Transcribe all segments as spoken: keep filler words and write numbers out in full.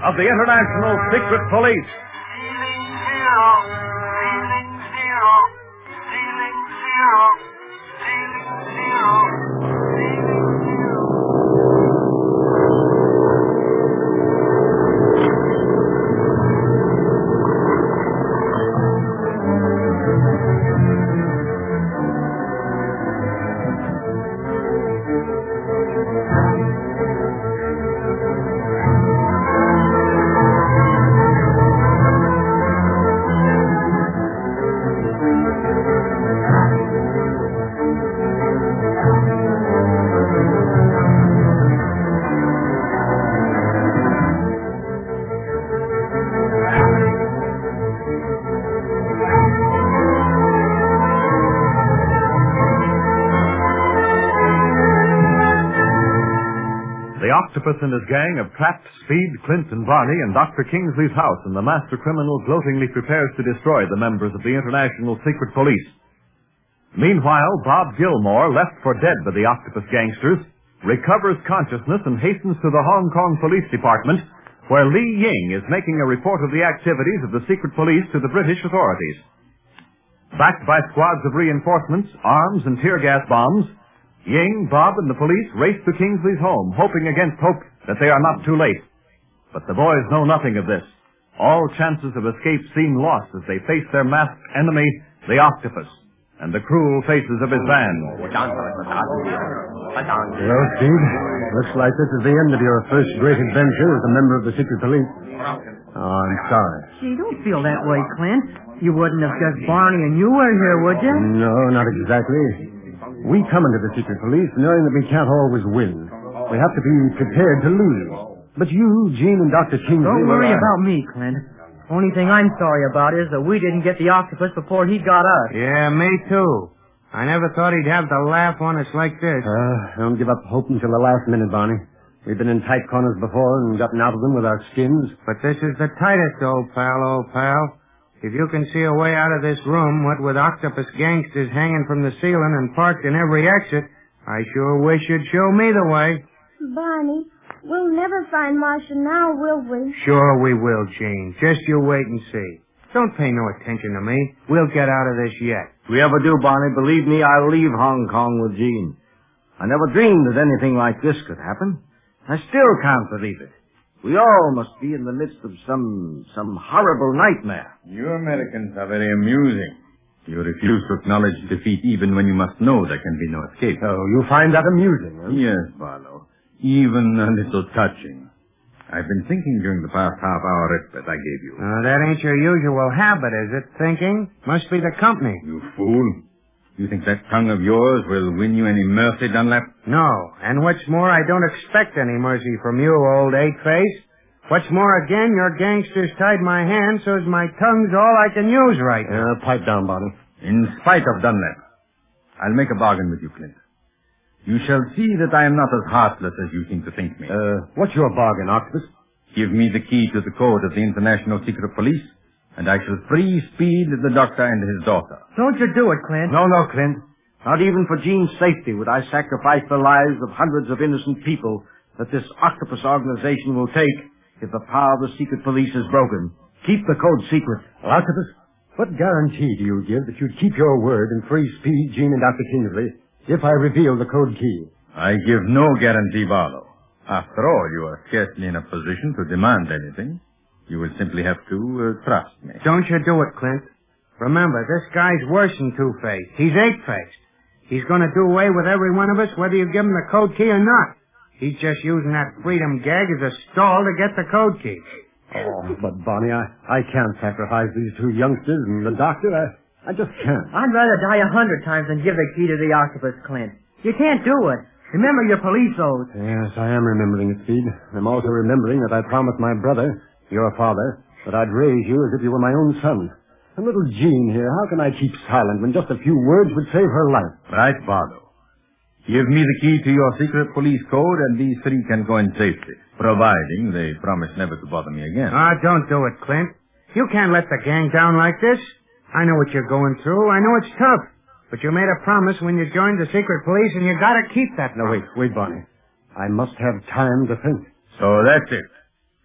of the International Secret Police. The octopus and his gang have trapped Speed, Clint, and Barney in Doctor Kingsley's house, and the master criminal gloatingly prepares to destroy the members of the International Secret Police. Meanwhile, Bob Gilmore, left for dead by the octopus gangsters, recovers consciousness and hastens to the Hong Kong Police Department, where Li Ying is making a report of the activities of the secret police to the British authorities. Backed by squads of reinforcements, arms, and tear gas bombs, Ying, Bob, and the police race to Kingsley's home, hoping against hope that they are not too late. But the boys know nothing of this. All chances of escape seem lost as they face their masked enemy, the octopus, and the cruel faces of his band. Hello, Steve. Looks like this is the end of your first great adventure as a member of the secret police. Oh, I'm sorry. Gee, don't feel that way, Clint. You wouldn't have just Barney and you were here, would you? No, not exactly. We come into the secret police knowing that we can't always win. We have to be prepared to lose. But you, Gene, and Doctor Kingsley... Don't worry about me, Clint. Only thing I'm sorry about is that we didn't get the octopus before he got us. Yeah, me too. I never thought he'd have the laugh on us like this. Uh, don't give up hope until the last minute, Barney. We've been in tight corners before and gotten out of them with our skins. But this is the tightest, old pal, old pal. If you can see a way out of this room, what with octopus gangsters hanging from the ceiling and parked in every exit, I sure wish you'd show me the way. Barney, we'll never find Marcia now, will we? Sure we will, Gene. Just you wait and see. Don't pay no attention to me. We'll get out of this yet. If we ever do, Barney, believe me, I'll leave Hong Kong with Gene. I never dreamed that anything like this could happen. I still can't believe it. We all must be in the midst of some some horrible nightmare. You Americans are very amusing. You refuse to acknowledge defeat even when you must know there can be no escape. Oh, you find that amusing, huh? Yes, Barlow. Even a little touching. I've been thinking during the past half-hour respite I gave you. Uh, that ain't your usual habit, is it, thinking? Must be the company. You fool. You think that tongue of yours will win you any mercy, Dunlap? No. And what's more, I don't expect any mercy from you, old eight-face. What's more, again, your gangsters tied my hands so's my tongue's all I can use right now. Uh, pipe down, Barney. In spite of Dunlap, I'll make a bargain with you, Clint. You shall see that I am not as heartless as you seem to think me. Uh, what's your bargain, Octopus? Give me the key to the code of the International Secret Police, and I shall free Speed, the doctor, and his daughter. Don't you do it, Clint. No, no, Clint. Not even for Gene's safety would I sacrifice the lives of hundreds of innocent people that this octopus organization will take if the power of the secret police is broken. Keep the code secret. Well, Octopus, what guarantee do you give that you'd keep your word and free Speed, Gene, and Doctor Kingsley if I reveal the code key? I give no guarantee, Barlow. After all, you are scarcely in a position to demand anything. You will simply have to uh, trust me. Don't you do it, Clint. Remember, this guy's worse than Two-Faced. He's Eight-Faced. He's going to do away with every one of us whether you give him the code key or not. He's just using that freedom gag as a stall to get the code key. Oh, but, Barney, I, I can't sacrifice these two youngsters and the doctor. I, I just can't. I'd rather die a hundred times than give the key to the octopus, Clint. You can't do it. Remember your police oath. Yes, I am remembering it, Speed. I'm also remembering that I promised my brother, your father, that I'd raise you as if you were my own son. And little Jean here, how can I keep silent when just a few words would save her life? Right, Barlow. Give me the key to your secret police code, and these three can go in safety, providing they promise never to bother me again. Ah, don't do it, Clint. You can't let the gang down like this. I know what you're going through. I know it's tough. But you made a promise when you joined the secret police, and you gotta keep that. No, wait, wait, Barney. I must have time to think. So that's it.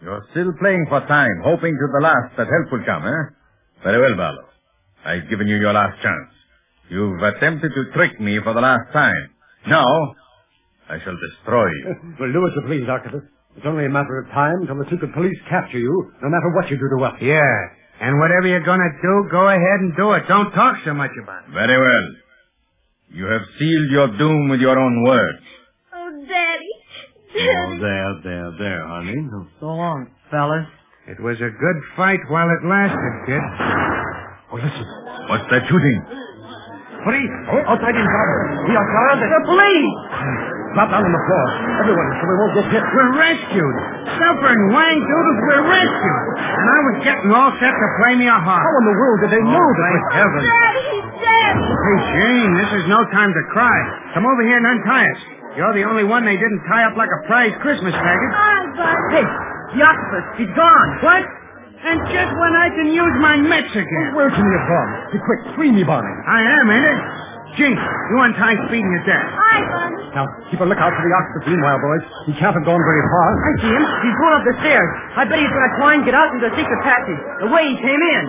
You're still playing for time, hoping to the last that help will come, eh? Very well, Barlow. I've given you your last chance. You've attempted to trick me for the last time. Now, I shall destroy you. Well, do as you please, Octopus. It's only a matter of time till the secret police capture you, no matter what you do to us. Yeah, and whatever you're going to do, go ahead and do it. Don't talk so much about it. Very well. You have sealed your doom with your own words. Oh, Daddy. Oh, Daddy. there, there, there, honey. So long, fellas. It was a good fight while it lasted, kid. Oh, listen. What's that shooting? Police! Oh, outside in front. We are surrounded. The police! Drop down on the floor. Everyone, so we won't get hit. We're rescued. Suffering wang doodles, we're rescued. And I was getting all set to play me a harp. How in the world did they know that Thank we... heaven. Daddy, he's dead. Hey, Jane, this is no time to cry. Come over here and untie us. You're the only one they didn't tie up like a prize Christmas package. Hi, Bud. Hey, the octopus, he's gone. What? And just when I can use my mitts again. Where can you have gone? Be quick, free me, Barney. I am, ain't it? Gee, you untie Speed and your dad. Hi, Bud. Now, keep a lookout for the octopus meanwhile, boys. He can't have gone very far. I see him. He's going up the stairs. I bet he's going to try and get out into the secret passage, the way he came in.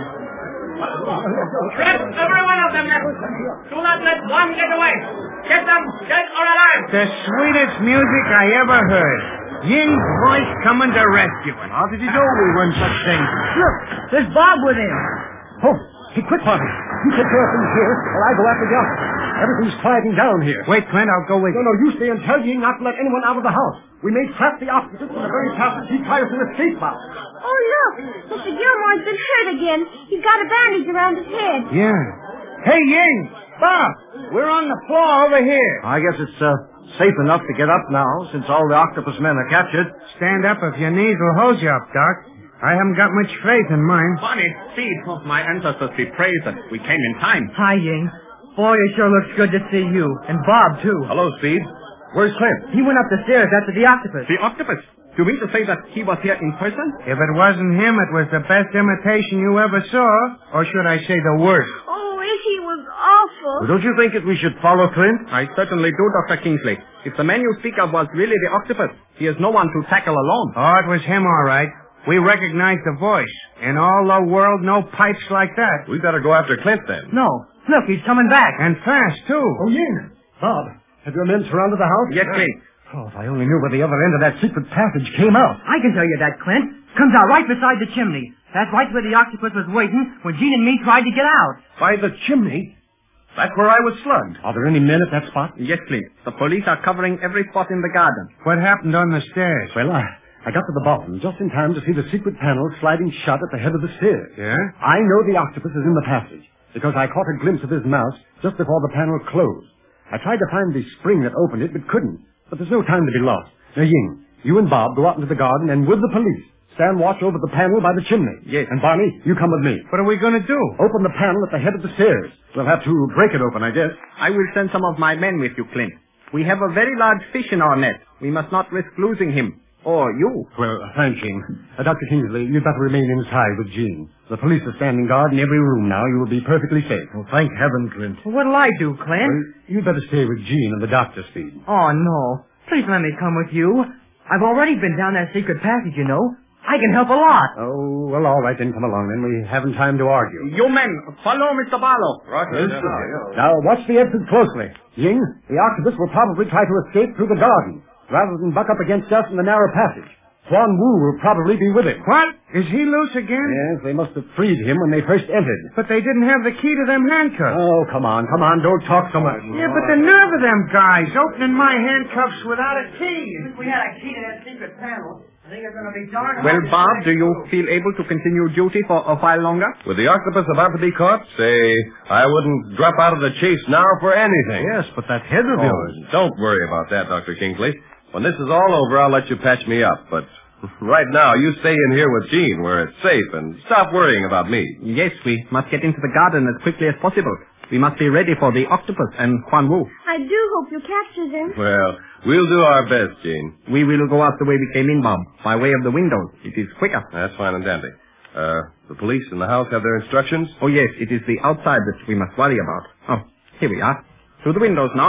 Grab every one of them, men. Do not let one get away. Get them, dead or alive. The sweetest music I ever heard. Ying's voice coming to rescue us. How did you know we were in such danger? Look, there's Bob with him. Oh, hey, quick, Barney. You take care of things here, while I go after the octopus. Everything's quieting down here. Wait, Clint, I'll go with No, you. no, you stay and tell Ying not to let anyone out of the house. We may trap the octopus in the very passage he tries to escape by. Oh, look. Mister Gilmore's been hurt again. He's got a bandage around his head. Yeah. Hey, Ying! Bob! We're on the floor over here. I guess it's uh, safe enough to get up now, since all the octopus men are captured. Stand up if your knees will hold you up, Doc. I haven't got much faith in mine. Bonnie, Speed, oh, my ancestors be praised that we came in time. Hi, Ying. Boy, it sure looks good to see you. And Bob, too. Hello, Speed. Where's Clint? He went up the stairs after the octopus. The octopus. Do you mean to say that he was here in person? If it wasn't him, it was the best imitation you ever saw. Or should I say the worst? Oh, he was awful. Well, don't you think that we should follow Clint? I certainly do, Doctor Kingsley. If the man you speak of was really the octopus, he is no one to tackle alone. Oh, it was him, all right. We recognized the voice. In all the world, no pipes like that. We better go after Clint then. No. Look, he's coming back. And fast, too. Oh, Ying. Bob, have your men surrounded the house? Yes, Clint. Oh, if I only knew where the other end of that secret passage came out. I can tell you that, Clint. Comes out right beside the chimney. That's right where the octopus was waiting when Gene and me tried to get out. By the chimney? That's where I was slugged. Are there any men at that spot? Yes, Clint. The police are covering every spot in the garden. What happened on the stairs? Well, I, I got to the bottom just in time to see the secret panel sliding shut at the head of the stairs. Yeah? I know the octopus is in the passage because I caught a glimpse of his mouth just before the panel closed. I tried to find the spring that opened it, but couldn't. But there's no time to be lost. Now, Ying, you and Bob go out into the garden and with the police, stand watch over the panel by the chimney. Yes. And Barney, you come with me. What are we going to do? Open the panel at the head of the stairs. We'll have to break it open, I guess. I will send some of my men with you, Clint. We have a very large fish in our net. We must not risk losing him. Or you. Well, thank you. Uh, Doctor Kingsley, you'd better remain inside with Jean. The police are standing guard in every room now. You will be perfectly safe. Well, thank heaven, Clint. Well, what'll I do, Clint? Well, you'd better stay with Jean and the doctor, Speed. Oh, no. Please let me come with you. I've already been down that secret passage, you know. I can help a lot. Oh, well, all right, then come along, then. We haven't time to argue. You men, follow Mister Barlow. Now, watch the exit closely. Ying, the octopus will probably try to escape through the garden, rather than buck up against us in the narrow passage. Quan Wu will probably be with him. What? Is he loose again? Yes, they must have freed him when they first entered. But they didn't have the key to them handcuffs. Oh, come on, come on, don't talk so much. Yeah, but the nerve of them guys opening my handcuffs without a key. If we had a key to that secret panel, I think it's going to be darn Well, hard to Bob, find do you you. feel able to continue duty for a while longer? With the octopus about to be caught, say, I wouldn't drop out of the chase now for anything. Yes, but that head of Oh, yours. don't worry about that, Doctor Kingsley. When this is all over, I'll let you patch me up, but right now, you stay in here with Jean where it's safe and stop worrying about me. Yes, we must get into the garden as quickly as possible. We must be ready for the octopus and Quan Wu. I do hope you capture them. Well, we'll do our best, Jean. We will go out the way we came in, Bob, by way of the windows. It is quicker. That's fine and dandy. Uh, the police in the house have their instructions? Oh, yes, it is the outside that we must worry about. Oh, here we are. Through the windows now.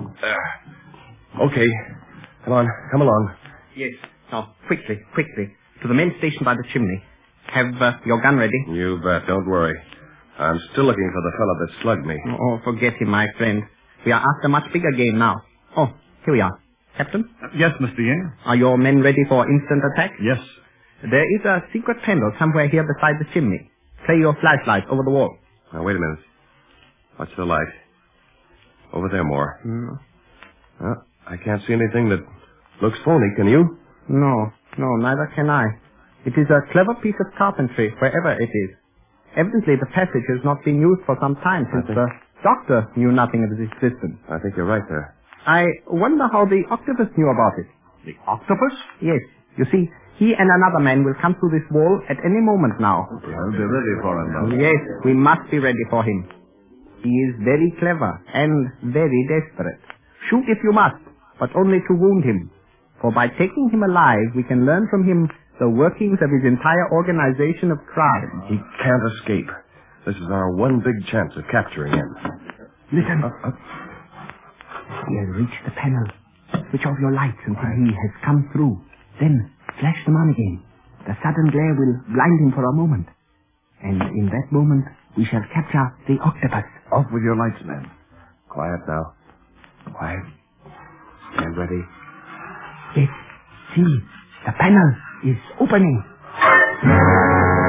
Uh, okay. Come on, come along. Yes. Now, quickly, quickly. To the main station by the chimney. Have uh, your gun ready? You bet. Don't worry. I'm still looking for the fellow that slugged me. Oh, forget him, my friend. We are after much bigger game now. Oh, here we are. Captain? Yes, Mister Ying? Are your men ready for instant attack? Yes. There is a secret panel somewhere here beside the chimney. Play your flashlight over the wall. Now, wait a minute. Watch the light. Over there more. Mm. Uh, I can't see anything that looks phony, can you? No, no, neither can I. It is a clever piece of carpentry, wherever it is. Evidently, the passage has not been used for some time since the doctor knew nothing of its existence. I think you're right there. I wonder how the octopus knew about it. The octopus? Yes. You see, he and another man will come through this wall at any moment now. I'll be ready for him now. Yes, we must be ready for him. He is very clever and very desperate. Shoot if you must, but only to wound him. For by taking him alive, we can learn from him the workings of his entire organization of crime. He can't escape. This is our one big chance of capturing him. Listen. Uh, uh, He has reached the panel. Switch off your lights until he has come through. Then flash them on again. The sudden glare will blind him for a moment. And in that moment, we shall capture the octopus. Off with your lights, men. Quiet now. Quiet. Stand ready. Yes. See, the panel is opening.